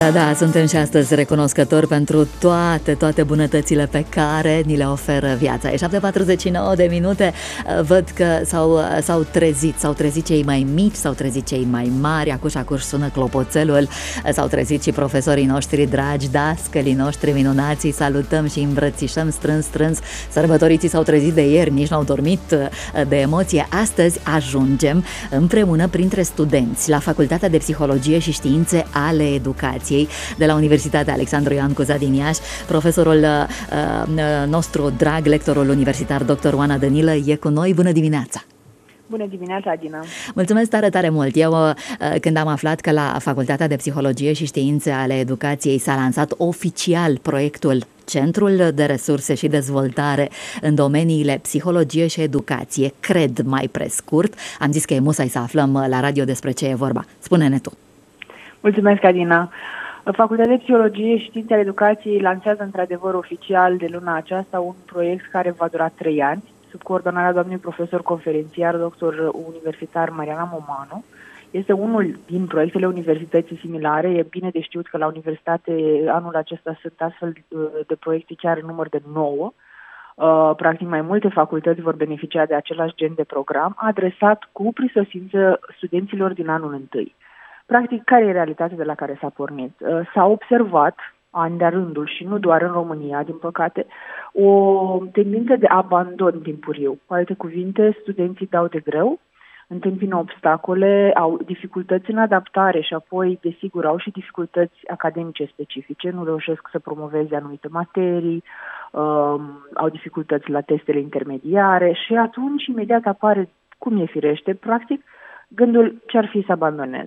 Da, suntem și astăzi recunoscători pentru toate bunătățile pe care ni le oferă viața. E 7:49 de minute, văd că s-au trezit cei mai mici, s-au trezit cei mai mari, acuși sună clopoțelul, s-au trezit și profesorii noștri dragi, dascălii noștri minunați, îi salutăm și îmbrățișăm strâns. Sărbătoriții s-au trezit de ieri, nici n-au dormit de emoție. Astăzi ajungem împreună printre studenți la Facultatea de Psihologie și Științe ale Educației de la Universitatea Alexandru Ioan Cuza din Iași. Profesorul nostru drag, lectorul universitar dr. Oana Dănilă e cu noi. Bună dimineața! Bună dimineața, Adina! Mulțumesc tare mult! Eu, când am aflat că la Facultatea de Psihologie și Științe ale Educației s-a lansat oficial proiectul Centrul de Resurse și Dezvoltare în domeniile psihologie și educație, CRED mai prescurt, am zis că e musai să aflăm la radio despre ce e vorba. Spune-ne tu! Mulțumesc, Adina! Facultatea de Psihologie și Științe ale Educației lansează într-adevăr oficial de luna aceasta un proiect care va dura 3 ani, sub coordonarea doamnei profesor conferențiar, doctor universitar Mariana Momanu. Este unul din proiectele universității similare. E bine de știut că la universitate anul acesta sunt astfel de proiecte chiar în număr de 9. Practic mai multe facultăți vor beneficia de același gen de program, adresat cu prisosință studenților din anul întâi. Practic, care e realitatea de la care s-a pornit? S-a observat, ani de-a rândul și nu doar în România, din păcate, o tendință de abandon timpuriu. Cu alte cuvinte, studenții dau de greu, întâmpină obstacole, au dificultăți în adaptare și apoi, desigur, au și dificultăți academice specifice, nu reușesc să promoveze anumite materii, au dificultăți la testele intermediare și atunci imediat apare, cum e firește, practic, gândul ce-ar fi să abandonez.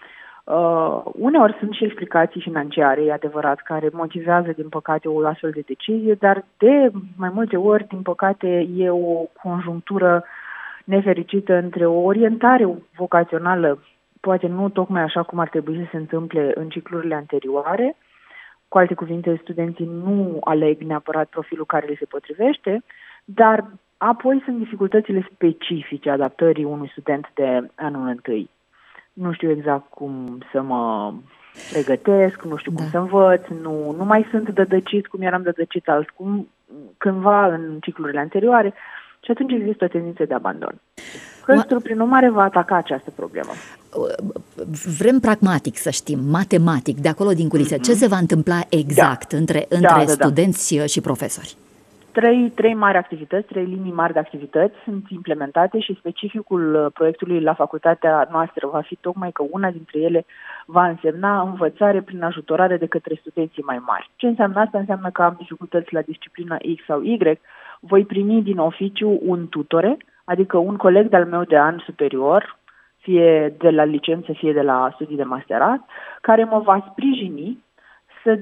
Uneori sunt și explicații financiare, e adevărat, care motivează, din păcate, o astfel de decizie, dar de mai multe ori, din păcate, e o conjunctură nefericită între o orientare vocațională, poate nu tocmai așa cum ar trebui să se întâmple în ciclurile anterioare, cu alte cuvinte, studenții nu aleg neapărat profilul care le se potrivește, dar apoi sunt dificultățile specifice adaptării unui student de anul întâi. Nu știu exact cum să mă pregătesc, nu știu cum să învăț, nu mai sunt dădăcit cum eram dădăcit cândva în ciclurile anterioare și atunci există o tendință de abandon. Căstru, prin urmare, va ataca această problemă. Vrem pragmatic să știm, matematic, de acolo din culise, ce se va întâmpla exact între studenți și profesori? Trei mari activități, 3 linii mari de activități sunt implementate și specificul proiectului la facultatea noastră va fi tocmai că una dintre ele va însemna învățare prin ajutorare de către studenții mai mari. Ce înseamnă asta? Înseamnă că am dificultăți la disciplina X sau Y, voi primi din oficiu un tutore, adică un coleg de-al meu de an superior, fie de la licență, fie de la studii de masterat, care mă va sprijini să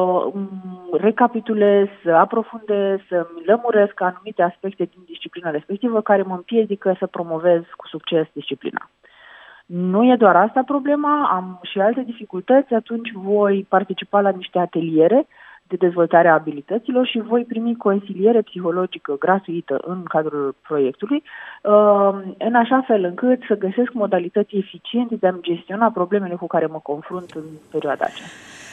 recapitulez, să aprofundez, să lămuresc anumite aspecte din disciplina respectivă care mă împiedică să promovez cu succes disciplina. Nu e doar asta problema, am și alte dificultăți, atunci voi participa la niște ateliere de dezvoltare a abilităților și voi primi consiliere psihologică gratuită în cadrul proiectului, în așa fel încât să găsesc modalități eficiente de a-mi gestiona problemele cu care mă confrunt în perioada aceea.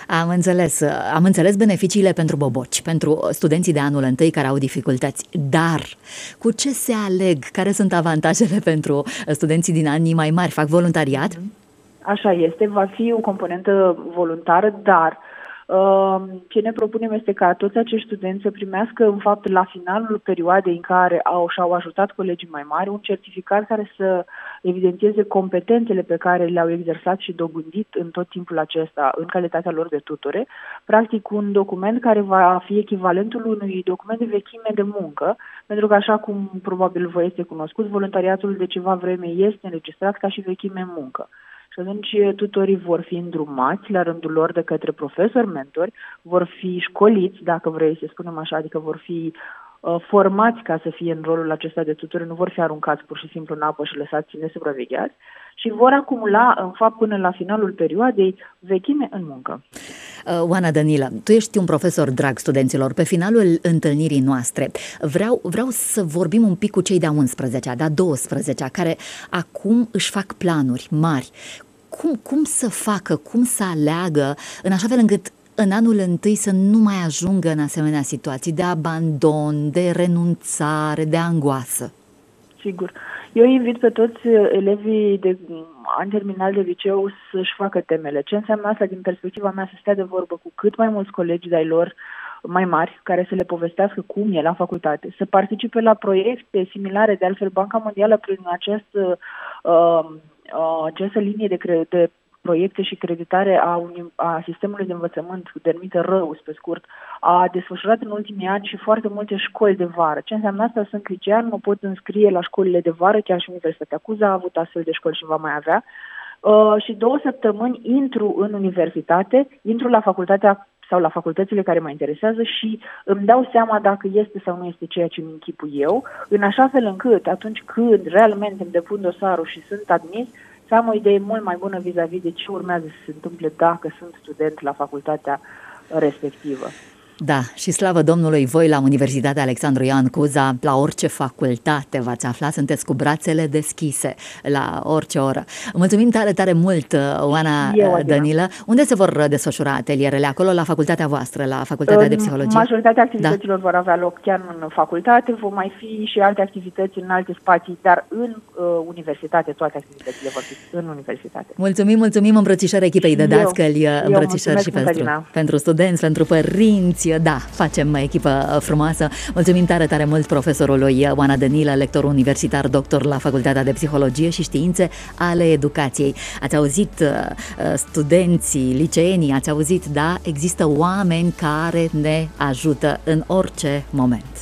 Am înțeles beneficiile pentru boboci, pentru studenții de anul întâi care au dificultăți, dar cu ce se aleg? Care sunt avantajele pentru studenții din anii mai mari? Fac voluntariat? Așa este, va fi o componentă voluntară, dar ce ne propunem este ca toți acești studenți să primească, în fapt, la finalul perioadei în care și-au ajutat colegii mai mari, un certificat care să evidențieze competențele pe care le-au exersat și dobândit în tot timpul acesta, în calitatea lor de tutore, practic un document care va fi echivalentul unui document de vechime de muncă, pentru că, așa cum probabil vă este cunoscut, voluntariatul de ceva vreme este înregistrat ca și vechime în muncă. Și atunci tutorii vor fi îndrumați la rândul lor de către profesori, mentori, vor fi școliți, dacă vrei să spunem așa, adică vor fi formați ca să fie în rolul acesta de tutori, nu vor fi aruncați pur și simplu în apă și lăsați nesupravegheați și vor acumula, în fapt, până la finalul perioadei, vechime în muncă. Oana Dănilă, tu ești un profesor drag studenților. Pe finalul întâlnirii noastre vreau să vorbim un pic cu cei de-a 11-a, de-a 12-a, care acum își fac planuri mari. cum să facă, cum să aleagă, în așa fel încât în anul întâi să nu mai ajungă în asemenea situații de abandon, de renunțare, de angoasă? Sigur. Eu invit pe toți elevii de an terminal de liceu să-și facă temele. Ce înseamnă asta din perspectiva mea? Să stea de vorbă cu cât mai mulți colegi de-ai lor mai mari, care să le povestească cum e la facultate, să participe la proiecte similare. De altfel, Banca Mondială, prin această linie de proiecte și creditare a sistemului de învățământ, denumită RăUS pe scurt, a desfășurat în ultimii ani și foarte multe școli de vară. Ce înseamnă asta? Sunt licean, mă pot înscrie la școlile de vară, chiar și Universitatea Cuza a avut astfel de școli și va mai avea. Și 2 săptămâni intru în universitate, intru la facultatea sau la facultățile care mă interesează și îmi dau seama dacă este sau nu este ceea ce îmi închipui eu, în așa fel încât atunci când realmente îmi depun dosarul și sunt admis, să am o idee mult mai bună vis-a-vis de ce urmează să se întâmple dacă sunt student la facultatea respectivă. Da, și slavă Domnului, voi la Universitatea Alexandru Ioan Cuza, la orice facultate v-ați aflat, sunteți cu brațele deschise la orice oră. Mulțumim tare, tare mult, Oana Dănilă. Unde se vor desfășura atelierele? Acolo, la facultatea voastră, la Facultatea de Psihologie? Majoritatea activităților vor avea loc chiar în facultate, vor mai fi și alte activități în alte spații, dar în universitate, toate activitățile vor fi în universitate. Mulțumim, îmbrățișări echipei de dascăli, îmbrățișări și pentru studenți, pentru părinți. Da, facem echipă frumoasă. Mulțumim tare, tare mult profesorului Oana Dănilă, lector universitar, doctor la Facultatea de Psihologie și Științe ale Educației. Ați auzit studenții, liceenii, ați auzit, da, există oameni care ne ajută în orice moment.